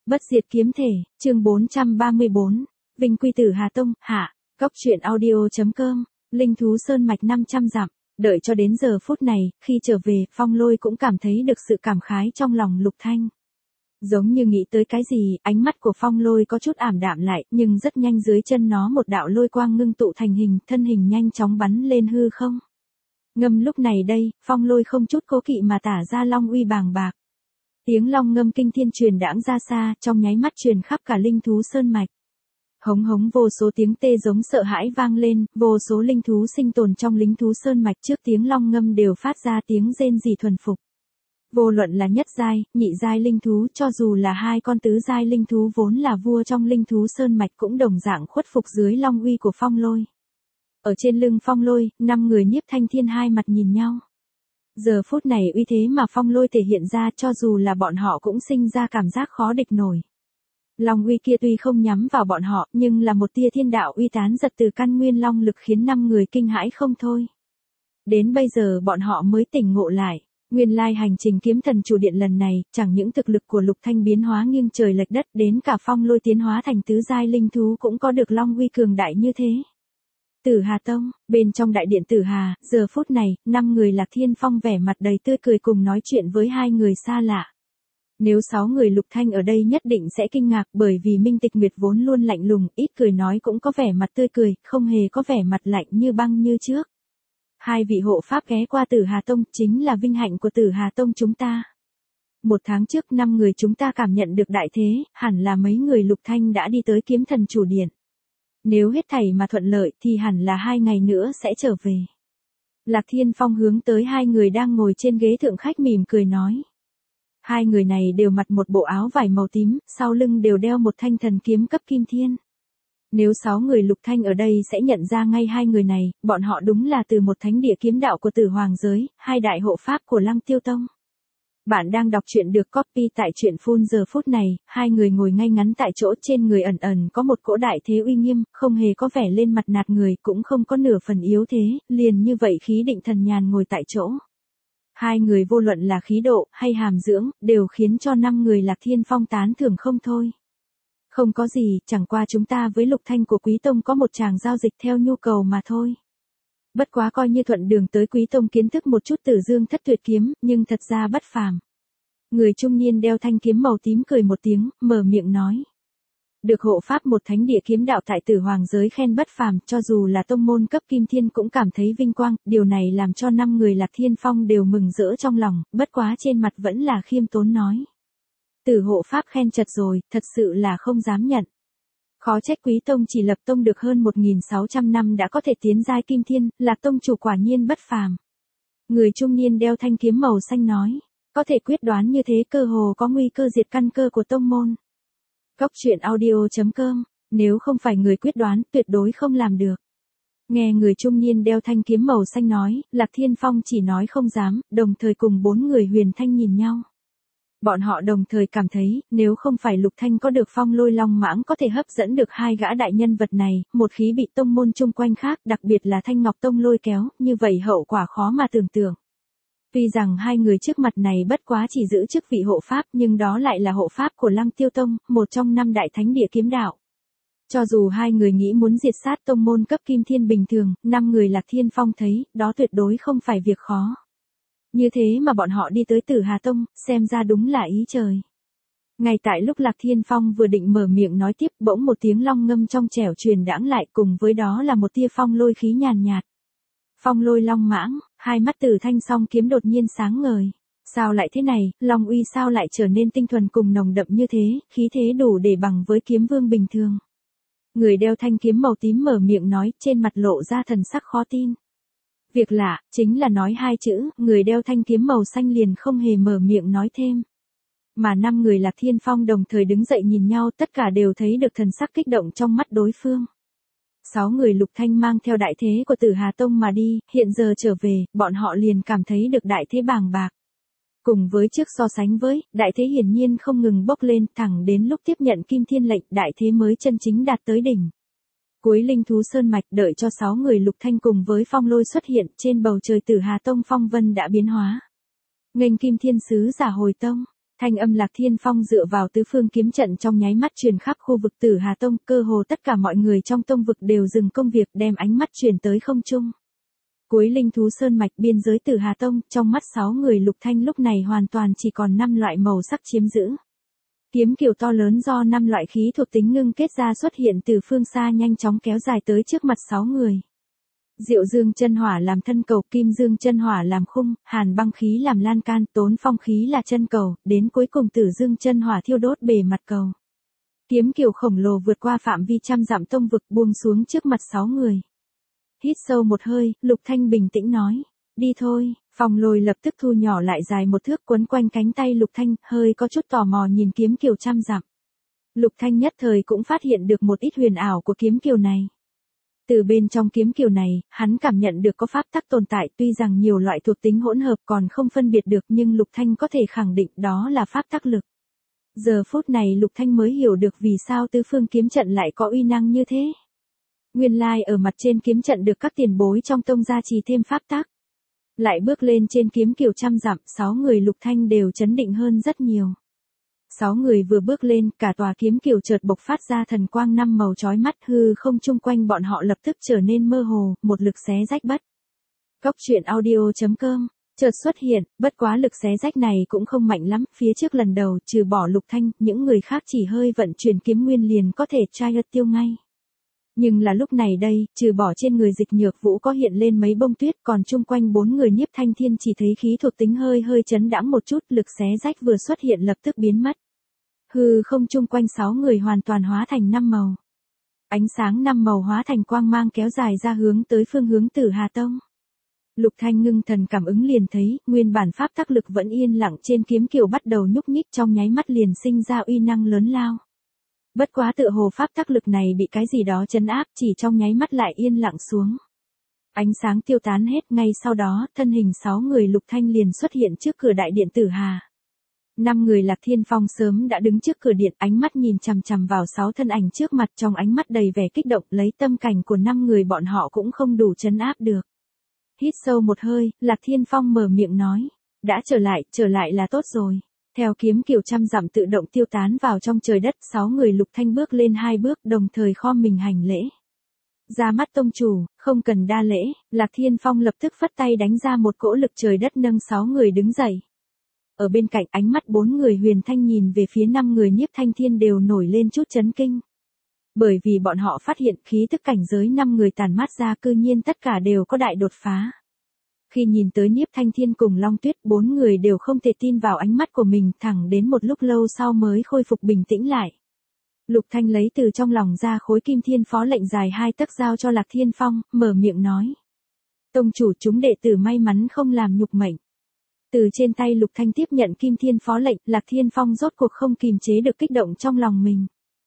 Bất diệt kiếm thể, chương 434, Vinh quy Tử Hà Tông, hạ, Cóc truyện audio.com, Linh thú sơn mạch 500 dặm, đợi cho đến giờ phút này, khi trở về, Phong Lôi cũng cảm thấy được sự cảm khái trong lòng Lục Thanh. Giống như nghĩ tới cái gì, ánh mắt của Phong Lôi có chút ảm đạm lại, nhưng rất nhanh dưới chân nó một đạo lôi quang ngưng tụ thành hình, thân hình nhanh chóng bắn lên hư không. Ngâm lúc này đây, Phong Lôi không chút cố kỵ mà tả ra long uy bàng bạc. Tiếng long ngâm kinh thiên truyền đãng ra xa, trong nháy mắt truyền khắp cả linh thú sơn mạch. Hống hống vô số tiếng tê giống sợ hãi vang lên, vô số linh thú sinh tồn trong linh thú sơn mạch trước tiếng long ngâm đều phát ra tiếng rên rỉ thuần phục. Vô luận là nhất giai, nhị giai linh thú, cho dù là hai con tứ giai linh thú vốn là vua trong linh thú sơn mạch cũng đồng dạng khuất phục dưới long uy của Phong Lôi. Ở trên lưng Phong Lôi, 5 người Nhiếp Thanh Thiên hai mặt nhìn nhau. Giờ phút này uy thế mà Phong Lôi thể hiện ra cho dù là bọn họ cũng sinh ra cảm giác khó địch nổi. Long uy kia tuy không nhắm vào bọn họ, nhưng là một tia thiên đạo uy tán giật từ căn nguyên long lực khiến 5 người kinh hãi không thôi. Đến bây giờ bọn họ mới tỉnh ngộ lại, nguyên lai hành trình kiếm thần chủ điện lần này, chẳng những thực lực của Lục Thanh biến hóa nghiêng trời lệch đất, đến cả Phong Lôi tiến hóa thành tứ giai linh thú cũng có được long uy cường đại như thế. Tử Hà Tông, bên trong đại điện Tử Hà, giờ phút này, 5 người Lạc Thiên Phong vẻ mặt đầy tươi cười cùng nói chuyện với hai người xa lạ. Nếu 6 người Lục Thanh ở đây nhất định sẽ kinh ngạc bởi vì Minh Tịch Nguyệt vốn luôn lạnh lùng, ít cười nói cũng có vẻ mặt tươi cười, không hề có vẻ mặt lạnh như băng như trước. Hai vị hộ pháp ghé qua Tử Hà Tông chính là vinh hạnh của Tử Hà Tông chúng ta. 1 tháng trước 5 người chúng ta cảm nhận được đại thế, hẳn là mấy người Lục Thanh đã đi tới kiếm thần chủ điện. Nếu hết thảy mà thuận lợi thì hẳn là 2 ngày nữa sẽ trở về. Lạc Thiên Phong hướng tới hai người đang ngồi trên ghế thượng khách mỉm cười nói. Hai người này đều mặc một bộ áo vải màu tím, sau lưng đều đeo một thanh thần kiếm cấp kim thiên. Nếu 6 người Lục Thanh ở đây sẽ nhận ra ngay hai người này, bọn họ đúng là từ một thánh địa kiếm đạo của Tử Hoàng giới, hai đại hộ pháp của Lăng Tiêu Tông. Bạn đang đọc truyện được copy tại truyện phun giờ phút này, hai người ngồi ngay ngắn tại chỗ, trên người ẩn ẩn có một cỗ đại thế uy nghiêm, không hề có vẻ lên mặt nạt người, cũng không có nửa phần yếu thế, liền như vậy khí định thần nhàn ngồi tại chỗ. Hai người vô luận là khí độ hay hàm dưỡng, đều khiến cho 5 người Lạc Thiên Phong tán thưởng không thôi. Không có gì, chẳng qua chúng ta với Lục Thanh của Quý Tông có một tràng giao dịch theo nhu cầu mà thôi. Bất quá coi như thuận đường tới Quý Tông kiến thức một chút Tử Dương Thất Tuyệt kiếm, nhưng thật ra bất phàm. Người trung niên đeo thanh kiếm màu tím cười một tiếng, mở miệng nói. Được hộ pháp một thánh địa kiếm đạo tại Tử Hoàng giới khen bất phàm, cho dù là tông môn cấp kim thiên cũng cảm thấy vinh quang, điều này làm cho 5 người Lạc Thiên Phong đều mừng rỡ trong lòng, bất quá trên mặt vẫn là khiêm tốn nói. Tử hộ pháp khen chật rồi, thật sự là không dám nhận. Khó trách Quý Tông chỉ lập tông được hơn 1.600 năm đã có thể tiến giai kim thiên, Lạc Tông chủ quả nhiên bất phàm. Người trung niên đeo thanh kiếm màu xanh nói, có thể quyết đoán như thế cơ hồ có nguy cơ diệt căn cơ của tông môn. Cóc truyện audio.com, nếu không phải người quyết đoán, tuyệt đối không làm được. Nghe người trung niên đeo thanh kiếm màu xanh nói, Lạc Thiên Phong chỉ nói không dám, đồng thời cùng 4 người Huyền Thanh nhìn nhau. Bọn họ đồng thời cảm thấy, nếu không phải Lục Thanh có được Phong Lôi Long Mãng có thể hấp dẫn được hai gã đại nhân vật này, một khí bị tông môn chung quanh khác, đặc biệt là Thanh Ngọc Tông lôi kéo, như vậy hậu quả khó mà tưởng tượng. Tuy rằng hai người trước mặt này bất quá chỉ giữ chức vị hộ pháp, nhưng đó lại là hộ pháp của Lăng Tiêu Tông, một trong 5 đại thánh địa kiếm đạo. Cho dù hai người nghĩ muốn diệt sát tông môn cấp kim thiên bình thường, 5 người Lạc Thiên Phong thấy, đó tuyệt đối không phải việc khó. Như thế mà bọn họ đi tới Tử Hà Tông, xem ra đúng là ý trời. Ngay tại lúc Lạc Thiên Phong vừa định mở miệng nói tiếp, bỗng một tiếng long ngâm trong trẻo truyền đãng lại, cùng với đó là một tia phong lôi khí nhàn nhạt. Phong Lôi Long Mãng, hai mắt Tử Thanh song kiếm đột nhiên sáng ngời. Sao lại thế này, long uy sao lại trở nên tinh thuần cùng nồng đậm như thế, khí thế đủ để bằng với kiếm vương bình thường. Người đeo thanh kiếm màu tím mở miệng nói, trên mặt lộ ra thần sắc khó tin. Việc lạ, chính là nói hai chữ, người đeo thanh kiếm màu xanh liền không hề mở miệng nói thêm. Mà 5 người Lạc Thiên Phong đồng thời đứng dậy nhìn nhau, tất cả đều thấy được thần sắc kích động trong mắt đối phương. 6 người Lục Thanh mang theo đại thế của Tử Hà Tông mà đi, hiện giờ trở về, bọn họ liền cảm thấy được đại thế bàng bạc. Cùng với trước so sánh với, đại thế hiển nhiên không ngừng bốc lên, thẳng đến lúc tiếp nhận Kim Thiên lệnh, đại thế mới chân chính đạt tới đỉnh. Cuối linh thú sơn mạch, đợi cho 6 người Lục Thanh cùng với Phong Lôi xuất hiện, trên bầu trời Tử Hà Tông phong vân đã biến hóa. Nghênh Kim Thiên sứ giả hồi tông. Thanh âm Lạc Thiên Phong dựa vào tứ phương kiếm trận trong nháy mắt truyền khắp khu vực Tử Hà Tông, cơ hồ tất cả mọi người trong tông vực đều dừng công việc đem ánh mắt chuyển tới không trung. Cuối linh thú sơn mạch biên giới Tử Hà Tông, trong mắt 6 người Lục Thanh lúc này hoàn toàn chỉ còn 5 loại màu sắc chiếm giữ. Kiếm kiều to lớn do 5 loại khí thuộc tính ngưng kết ra xuất hiện từ phương xa nhanh chóng kéo dài tới trước mặt 6 người. Diệu dương chân hỏa làm thân cầu, kim dương chân hỏa làm khung, hàn băng khí làm lan can, tốn phong khí là chân cầu, đến cuối cùng tử dương chân hỏa thiêu đốt bề mặt cầu. Kiếm kiều khổng lồ vượt qua phạm vi trăm dặm tông vực buông xuống trước mặt 6 người. Hít sâu một hơi, Lục Thanh bình tĩnh nói, đi thôi. Phong Lôi lập tức thu nhỏ lại dài một thước quấn quanh cánh tay Lục Thanh, hơi có chút tò mò nhìn kiếm kiều trăm dặm. Lục Thanh nhất thời cũng phát hiện được một ít huyền ảo của kiếm kiều này. Từ bên trong kiếm kiều này, hắn cảm nhận được có pháp tắc tồn tại, tuy rằng nhiều loại thuộc tính hỗn hợp còn không phân biệt được nhưng Lục Thanh có thể khẳng định đó là pháp tắc lực. Giờ phút này Lục Thanh mới hiểu được vì sao tứ phương kiếm trận lại có uy năng như thế. Nguyên lai ở mặt trên kiếm trận được các tiền bối trong tông gia trì thêm pháp tắc. Lại bước lên trên kiếm kiều trăm dặm, 6 người Lục Thanh đều chấn định hơn rất nhiều. 6 người vừa bước lên, cả tòa kiếm kiều chợt bộc phát ra thần quang 5 màu chói mắt, hư không chung quanh bọn họ lập tức trở nên mơ hồ, một lực xé rách bất. Góc truyện audio.com chợt xuất hiện, bất quá lực xé rách này cũng không mạnh lắm, phía trước lần đầu trừ bỏ Lục Thanh, những người khác chỉ hơi vận chuyển kiếm nguyên liền có thể trai tiêu ngay. Nhưng là lúc này đây, trừ bỏ trên người Dịch Nhược Vũ có hiện lên mấy bông tuyết, còn chung quanh 4 người Nhiếp Thanh Thiên chỉ thấy khí thuộc tính hơi chấn đãng một chút, lực xé rách vừa xuất hiện lập tức biến mất. Hư không chung quanh 6 người hoàn toàn hóa thành 5 màu. Ánh sáng 5 màu hóa thành quang mang kéo dài ra hướng tới phương hướng Tử Hà Tông. Lục Thanh ngưng thần cảm ứng liền thấy, nguyên bản pháp tắc lực vẫn yên lặng trên kiếm kiều bắt đầu nhúc nhích, trong nháy mắt liền sinh ra uy năng lớn lao. Bất quá tựa hồ pháp tắc lực này bị cái gì đó trấn áp, chỉ trong nháy mắt lại yên lặng xuống. Ánh sáng tiêu tán hết, ngay sau đó, thân hình 6 người Lục Thanh liền xuất hiện trước cửa đại điện Tử Hà. 5 người Lạc Thiên Phong sớm đã đứng trước cửa điện, ánh mắt nhìn chằm chằm vào 6 thân ảnh trước mặt, trong ánh mắt đầy vẻ kích động, lấy tâm cảnh của 5 người bọn họ cũng không đủ trấn áp được. Hít sâu một hơi, Lạc Thiên Phong mở miệng nói, đã trở lại là tốt rồi. Theo kiếm kiều trăm dặm tự động tiêu tán vào trong trời đất, 6 người Lục Thanh bước lên 2 bước, đồng thời khom mình hành lễ. Ra mắt tông chủ, không cần đa lễ, Lạc Thiên Phong lập tức phất tay đánh ra một cỗ lực trời đất nâng 6 người đứng dậy. Ở bên cạnh, ánh mắt 4 người Huyền Thanh nhìn về phía 5 người Nhiếp Thanh Thiên đều nổi lên chút chấn kinh. Bởi vì bọn họ phát hiện khí tức cảnh giới 5 người tản mát ra cư nhiên tất cả đều có đại đột phá. Khi nhìn tới Nhiếp Thanh Thiên cùng Long Tuyết, 4 người đều không thể tin vào ánh mắt của mình, thẳng đến một lúc lâu sau mới khôi phục bình tĩnh lại. Lục Thanh lấy từ trong lòng ra khối kim thiên phó lệnh dài 2 tấc giao cho Lạc Thiên Phong, mở miệng nói. Tông chủ, chúng đệ tử may mắn không làm nhục mệnh. Từ trên tay Lục Thanh tiếp nhận kim thiên phó lệnh, Lạc Thiên Phong rốt cuộc không kìm chế được kích động trong lòng mình.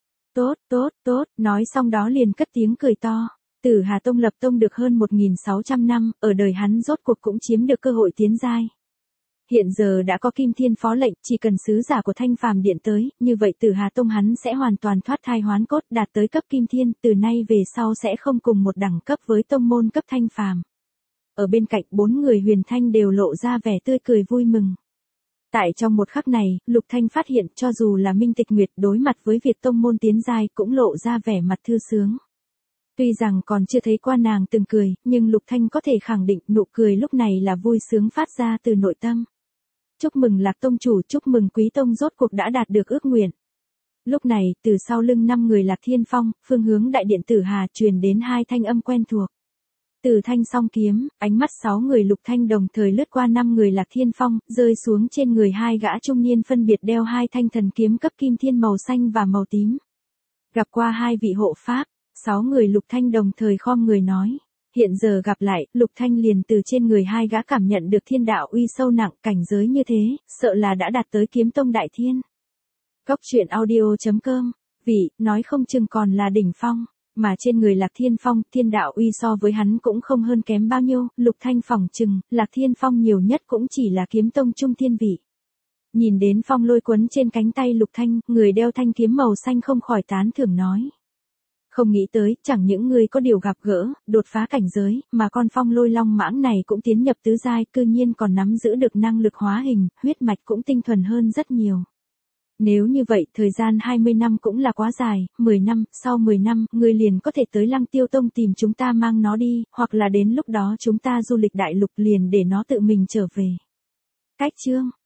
Tốt, nói xong đó liền cất tiếng cười to. Tử Hà Tông lập tông được hơn 1.600 năm, ở đời hắn rốt cuộc cũng chiếm được cơ hội tiến giai. Hiện giờ đã có kim thiên phó lệnh, chỉ cần sứ giả của Thanh Phàm Điện tới, như vậy Tử Hà Tông hắn sẽ hoàn toàn thoát thai hoán cốt, đạt tới cấp kim thiên, từ nay về sau sẽ không cùng một đẳng cấp với tông môn cấp Thanh Phàm. Ở bên cạnh 4 người Huyền Thanh đều lộ ra vẻ tươi cười vui mừng. Tại trong một khắc này, Lục Thanh phát hiện cho dù là Minh Tịch Nguyệt đối mặt với việc tông môn tiến giai cũng lộ ra vẻ mặt thư sướng. Tuy rằng còn chưa thấy qua nàng từng cười, nhưng Lục Thanh có thể khẳng định nụ cười lúc này là vui sướng phát ra từ nội tâm. Chúc mừng Lạc tông chủ, chúc mừng Quý tông rốt cuộc đã đạt được ước nguyện. Lúc này, từ sau lưng 5 người Lạc Thiên Phong, phương hướng đại điện Tử Hà truyền đến 2 thanh âm quen thuộc. Từ thanh song kiếm, ánh mắt 6 người Lục Thanh đồng thời lướt qua 5 người Lạc Thiên Phong, rơi xuống trên người 2 gã trung niên phân biệt đeo 2 thanh thần kiếm cấp kim thiên màu xanh và màu tím. Gặp qua 2 vị hộ pháp, 6 người Lục Thanh đồng thời khom người nói. Hiện giờ gặp lại, Lục Thanh liền từ trên người 2 gã cảm nhận được thiên đạo uy sâu nặng, cảnh giới như thế, sợ là đã đạt tới kiếm tông đại thiên. Góc truyện audio.com, vị, nói không chừng còn là đỉnh phong. Mà trên người Lạc Thiên Phong, thiên đạo uy so với hắn cũng không hơn kém bao nhiêu, Lục Thanh phỏng chừng, Lạc Thiên Phong nhiều nhất cũng chỉ là kiếm tông trung thiên vị. Nhìn đến phong lôi quấn trên cánh tay Lục Thanh, người đeo thanh kiếm màu xanh không khỏi tán thưởng nói. Không nghĩ tới, chẳng những ngươi có điều gặp gỡ, đột phá cảnh giới, mà con phong lôi long mãng này cũng tiến nhập tứ giai, cư nhiên còn nắm giữ được năng lực hóa hình, huyết mạch cũng tinh thuần hơn rất nhiều. Nếu như vậy, thời gian 20 năm cũng là quá dài, 10 năm, sau 10 năm, ngươi liền có thể tới Lăng Tiêu Tông tìm chúng ta mang nó đi, hoặc là đến lúc đó chúng ta du lịch đại lục liền để nó tự mình trở về. Cách chương